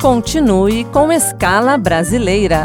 Continue com Escala Brasileira.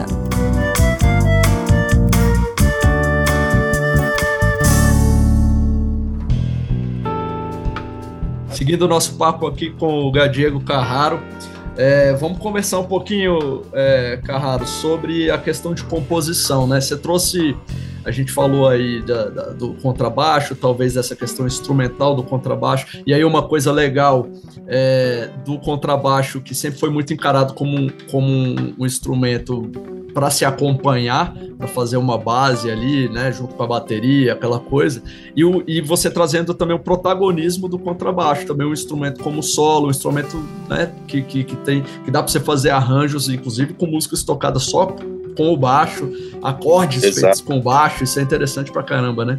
Seguindo o nosso papo aqui com o Gadiego Carraro, vamos conversar um pouquinho, Carraro, sobre a questão de composição, né? Você trouxe, a gente falou aí do contrabaixo, talvez dessa questão instrumental do contrabaixo, e aí uma coisa legal do contrabaixo, que sempre foi muito encarado como um instrumento para se acompanhar, para fazer uma base ali, né, junto com a bateria, aquela coisa, e você trazendo também o protagonismo do contrabaixo, também um instrumento como solo, um instrumento, né, que dá para você fazer arranjos, inclusive com músicas tocadas só com o baixo, acordes feitos com o baixo, isso é interessante pra caramba, né?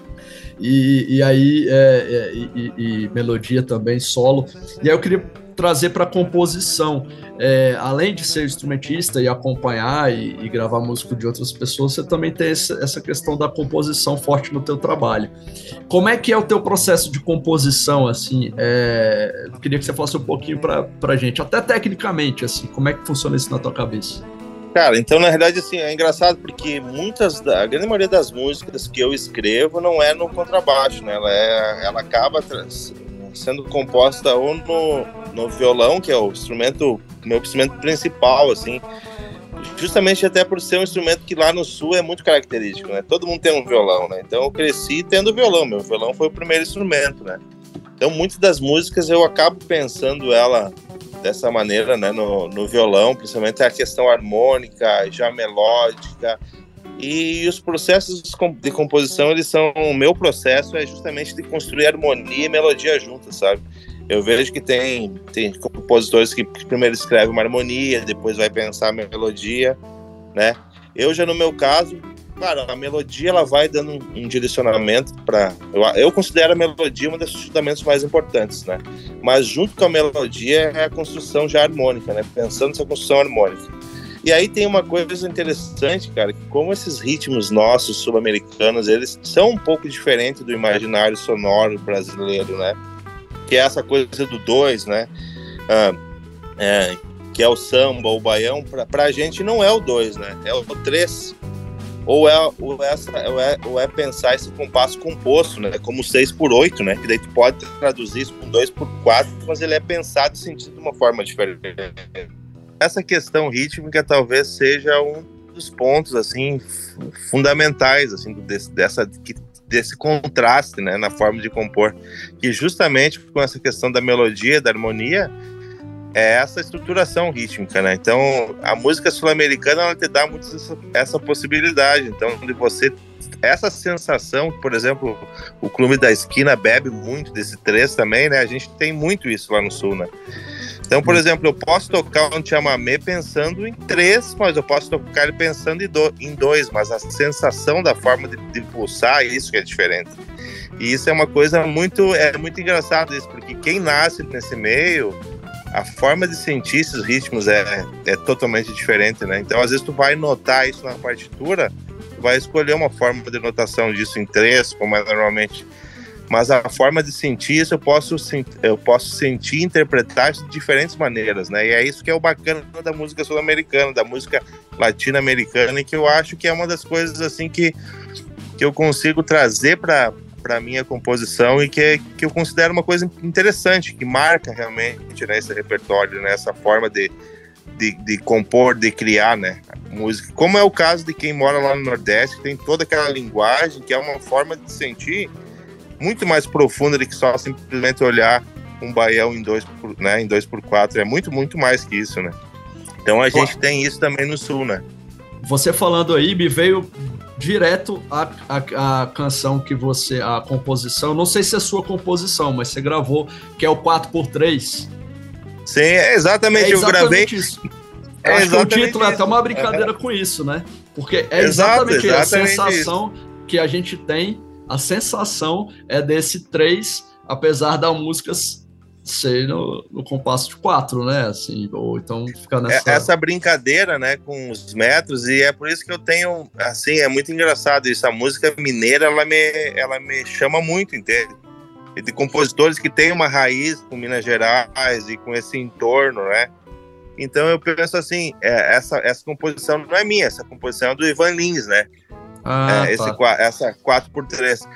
E aí, melodia também, solo. E aí eu queria trazer para a composição, além de ser instrumentista e acompanhar e gravar música de outras pessoas, você também tem essa questão da composição forte no teu trabalho. Como é que é o teu processo de composição, assim? Eu queria que você falasse um pouquinho pra gente, até tecnicamente, assim, como é que funciona isso na tua cabeça? Cara, então na realidade assim, é engraçado porque a grande maioria das músicas que eu escrevo não é no contrabaixo, né? Ela acaba sendo composta ou no violão, que é meu instrumento principal, assim, justamente até por ser um instrumento que lá no sul é muito característico, né? Todo mundo tem um violão, né? Então eu cresci tendo violão, meu violão foi o primeiro instrumento, né? Então muitas das músicas eu acabo pensando ela dessa maneira, né, no violão, principalmente a questão harmônica, já melódica, e os processos de composição, o meu processo é justamente de construir harmonia e melodia juntas, sabe? Eu vejo que tem compositores que primeiro escrevem uma harmonia, depois vai pensar a melodia, né? Eu já no meu caso, claro, a melodia ela vai dando um direcionamento para... Eu considero a melodia um dos fundamentos mais importantes, né? Mas junto com a melodia é a construção já harmônica, né? Pensando nessa construção harmônica. E aí tem uma coisa interessante, cara, que como esses ritmos nossos, sul-americanos, eles são um pouco diferentes do imaginário sonoro brasileiro, né? Que é essa coisa do 2, né? Que é o samba, o baião, pra gente não é o 2, né? É o 3. Ou é pensar esse compasso composto, né? Como 6/8, né? Que daí tu pode traduzir isso com 2/4, mas ele é pensado e sentido de uma forma diferente. Essa questão rítmica talvez seja um dos pontos, assim, fundamentais, assim, desse contraste, né? Na forma de compor. Que justamente com essa questão da melodia, da harmonia, é essa estruturação rítmica, né? Então, a música sul-americana, ela te dá muito essa possibilidade. Então, de você... Essa sensação, por exemplo, o Clube da Esquina bebe muito desse 3 também, né? A gente tem muito isso lá no sul, né? Então, por exemplo, eu posso tocar um chamamé pensando em 3, mas eu posso tocar ele pensando em 2, mas a sensação da forma de pulsar, isso que é diferente. E isso é uma coisa muito engraçada, isso, porque quem nasce nesse meio... A forma de sentir esses ritmos é totalmente diferente, né? Então, às vezes, tu vai notar isso na partitura, tu vai escolher uma forma de notação disso em 3, como é normalmente. Mas a forma de sentir isso, eu posso sentir e interpretar de diferentes maneiras, né? E é isso que é o bacana da música sul-americana, da música latino-americana, e que eu acho que é uma das coisas, assim, que eu consigo trazer para minha composição e que eu considero uma coisa interessante, que marca realmente, né, esse repertório, né, essa forma de compor, de criar, né, música. Como é o caso de quem mora lá no Nordeste, que tem toda aquela linguagem, que é uma forma de sentir muito mais profunda do que só simplesmente olhar um baião em 2/4. É muito, muito mais que isso, né. Então a gente tem isso também no Sul, né. Você falando aí, me veio direto a canção que a composição, não sei se é a sua composição, mas você gravou, que é o 4x3. Sim, é exatamente, eu gravei isso. Acho que o título é até uma brincadeira com isso, né? Porque é exatamente a sensação que a gente tem, a sensação é desse 3, apesar da música ser no compasso de 4, né? Assim, ou então ficar nessa... Essa brincadeira, né, com os metros, e é por isso que eu tenho, assim, é muito engraçado isso. A música mineira, ela me chama muito, entende? E de compositores que têm uma raiz com Minas Gerais e com esse entorno, né? Então eu penso assim, essa composição não é minha, essa composição é do Ivan Lins, né? Essa 4x3,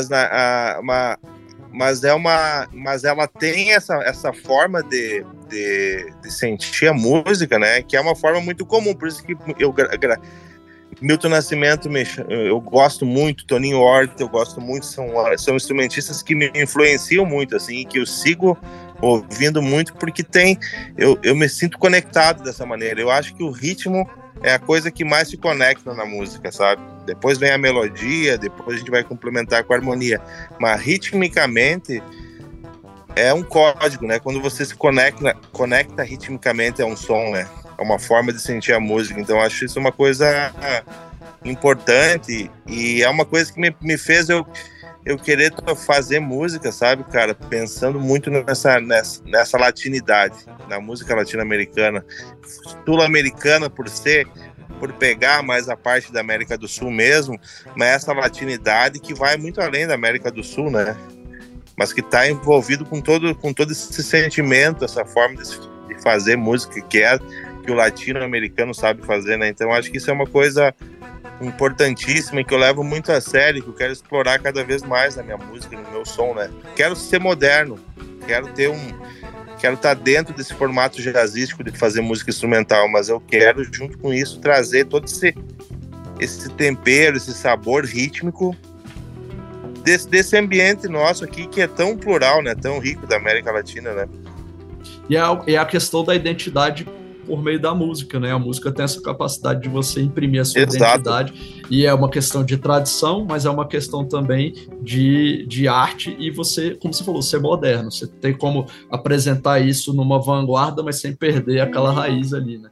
mas ela tem essa forma de sentir a música, né? Que é uma forma muito comum, por isso que Milton Nascimento, eu gosto muito, Toninho Horta, eu gosto muito, são instrumentistas que me influenciam muito, assim, que eu sigo ouvindo muito, porque eu me sinto conectado dessa maneira. Eu acho que o ritmo é a coisa que mais se conecta na música, sabe? Depois vem a melodia, depois a gente vai complementar com a harmonia, mas ritmicamente é um código, né? Quando você se conecta ritmicamente a um som, né? É uma forma de sentir a música. Então acho isso uma coisa importante e é uma coisa que me fez eu querer fazer música, sabe, cara? Pensando muito nessa latinidade, na música latino-americana, sul-americana por pegar mais a parte da América do Sul mesmo, mas essa latinidade que vai muito além da América do Sul, né? Mas que está envolvido com todo esse sentimento, essa forma de fazer música que o latino-americano sabe fazer, né? Então acho que isso é uma coisa importantíssima que eu levo muito a sério, que eu quero explorar cada vez mais na minha música, no meu som, né? Quero ser moderno, quero estar dentro desse formato jazzístico de fazer música instrumental, mas eu quero, junto com isso, trazer todo esse tempero, esse sabor rítmico desse ambiente nosso aqui, que é tão plural, né? Tão rico da América Latina, né? E a questão da identidade por meio da música, né? A música tem essa capacidade de você imprimir a sua identidade, e é uma questão de tradição, mas é uma questão também de arte, e você, como você falou, ser moderno. Você tem como apresentar isso numa vanguarda, mas sem perder aquela raiz ali, né?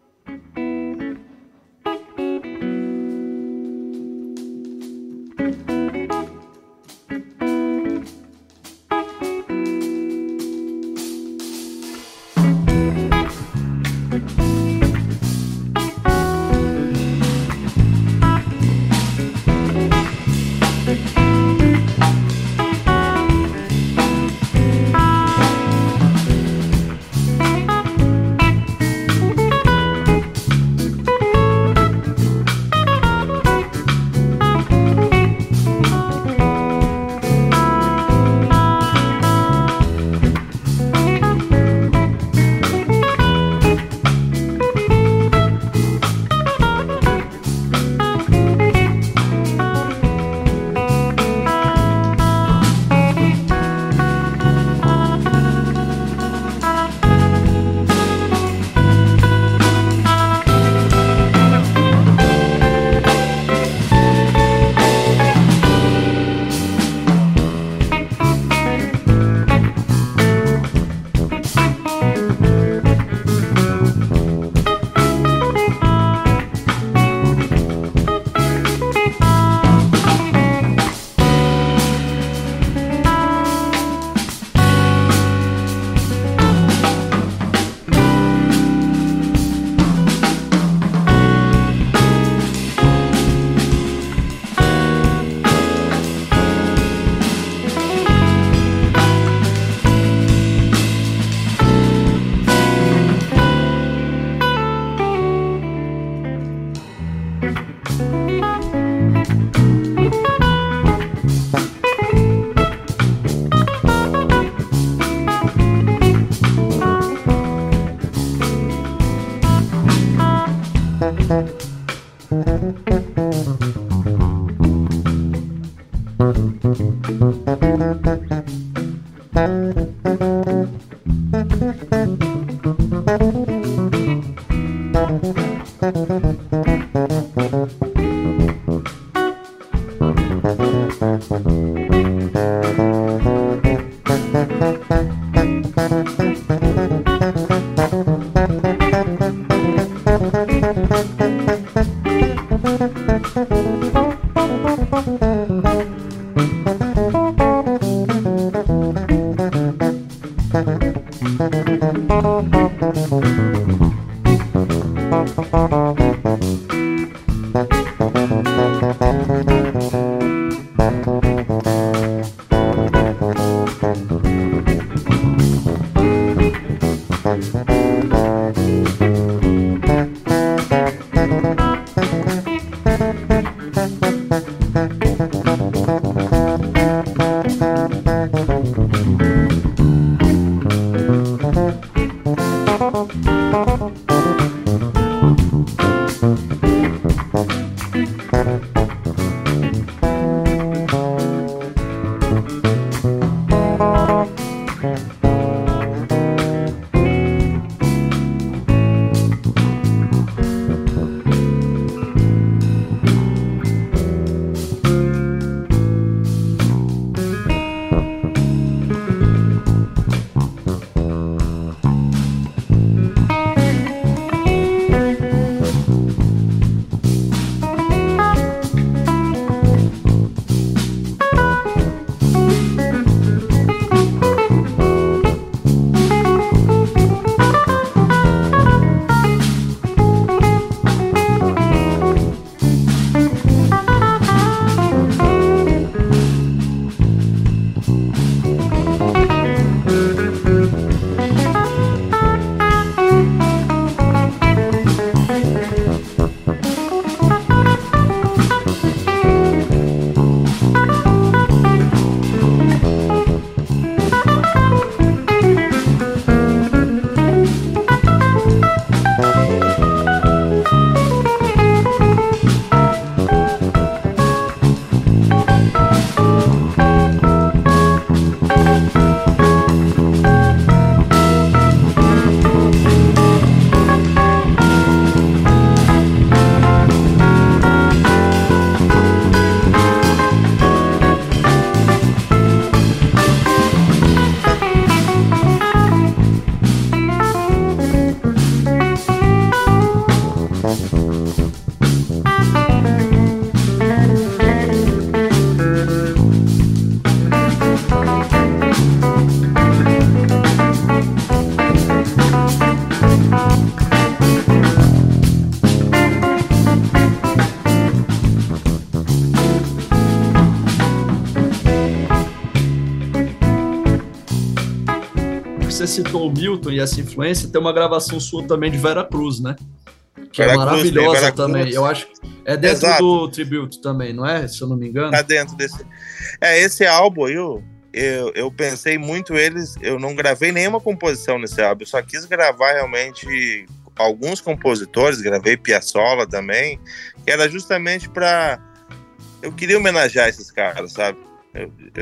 você citou o Milton e essa influência, tem uma gravação sua também de Vera Cruz, né? Que é maravilhosa também. Eu acho que é dentro do Tribute também, não é? Se eu não me engano. Tá dentro desse. Esse álbum aí, eu pensei muito eles. Eu não gravei nenhuma composição nesse álbum. Eu só quis gravar realmente alguns compositores. Gravei Piazzolla também. Que era justamente para. Eu queria homenagear esses caras, sabe? Eu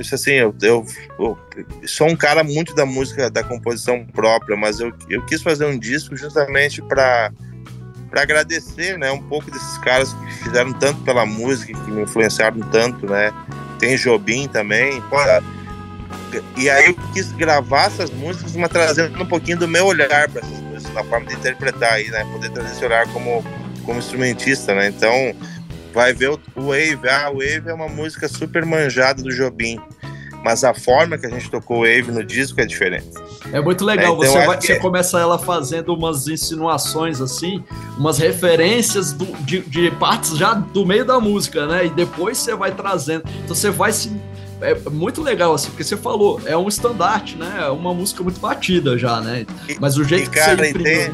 sou um cara muito da música, da composição própria, mas eu quis fazer um disco justamente para agradecer, né, um pouco desses caras que fizeram tanto pela música, que me influenciaram tanto, né? Tem Jobim também. E aí eu quis gravar essas músicas, mas trazendo um pouquinho do meu olhar para essas músicas, na forma de interpretar aí, né? Poder trazer esse olhar como instrumentista, né? Então, vai ver o Wave. O Wave é uma música super manjada do Jobim, mas a forma que a gente tocou o Wave no disco é diferente. É muito legal, então, você começa ela fazendo umas insinuações assim, umas referências de partes já do meio da música, né? E depois você vai trazendo. Então você vai se... É muito legal, assim, porque você falou, é um estandarte, né? É uma música muito batida já, né? Mas o jeito que cara, você imprimiu...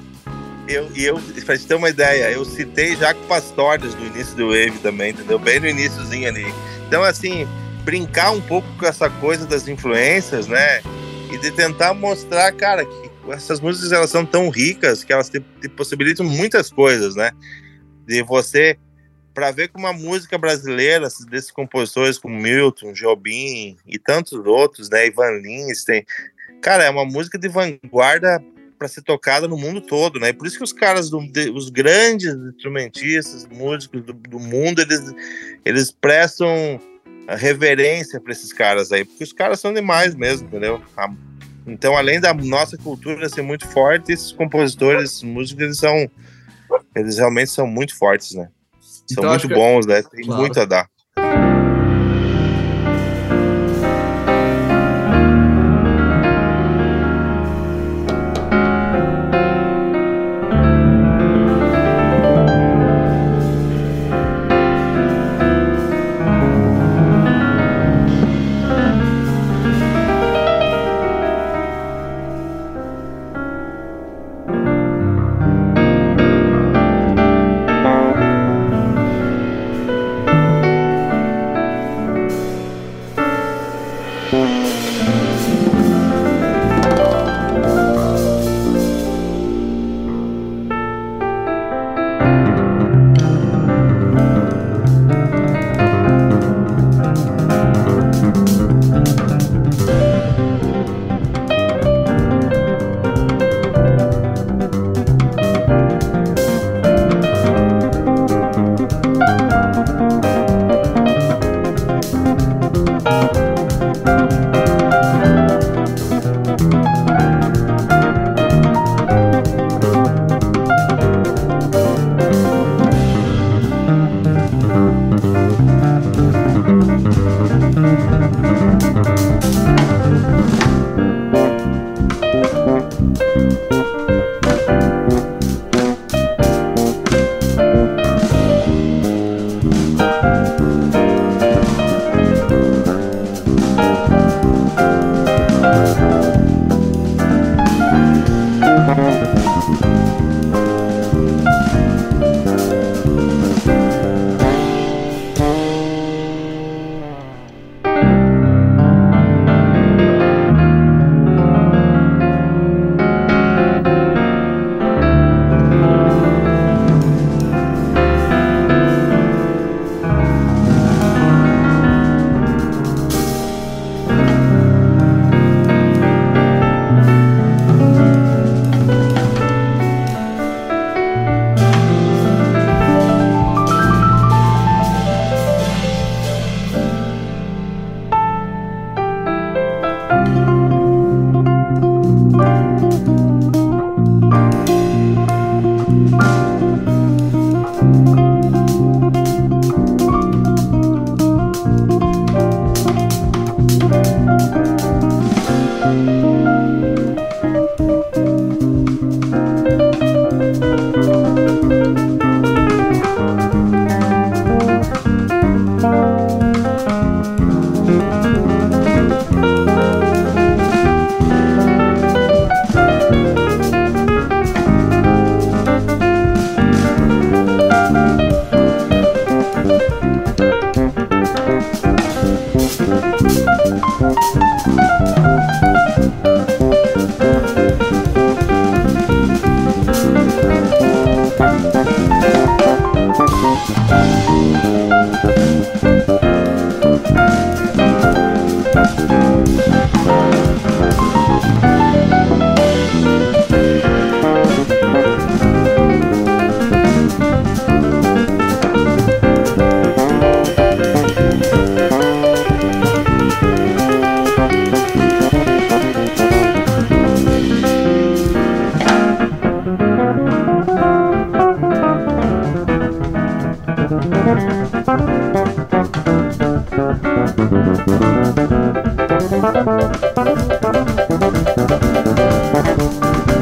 Pra te ter uma ideia, eu citei Jaco Pastorius no início do Wave também, entendeu? Bem no iniciozinho ali. Então, assim, brincar um pouco com essa coisa das influências, né? E de tentar mostrar, cara, que essas músicas, elas são tão ricas que elas te possibilitam muitas coisas, né? De você, para ver como a música brasileira, desses compositores como Milton, Jobim e tantos outros, né? Ivan Lins, cara, é uma música de vanguarda para ser tocada no mundo todo, né? E por isso que os caras, os grandes instrumentistas, músicos do mundo, eles prestam reverência para esses caras aí, porque os caras são demais mesmo, entendeu? Então, além da nossa cultura ser muito forte, esses compositores, músicos, eles realmente são muito fortes, né? São muito bons, né? Tem muito a dar.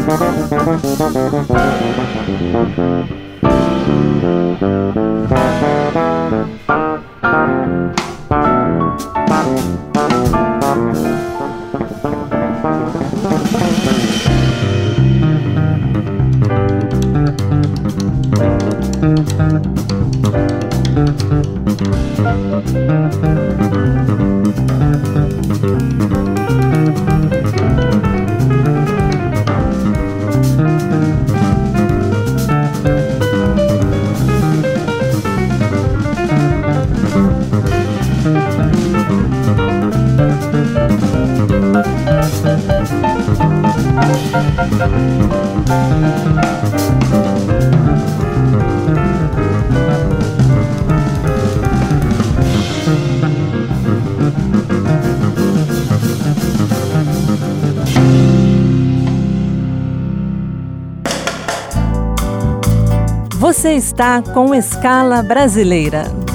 Você está com Escala Brasileira.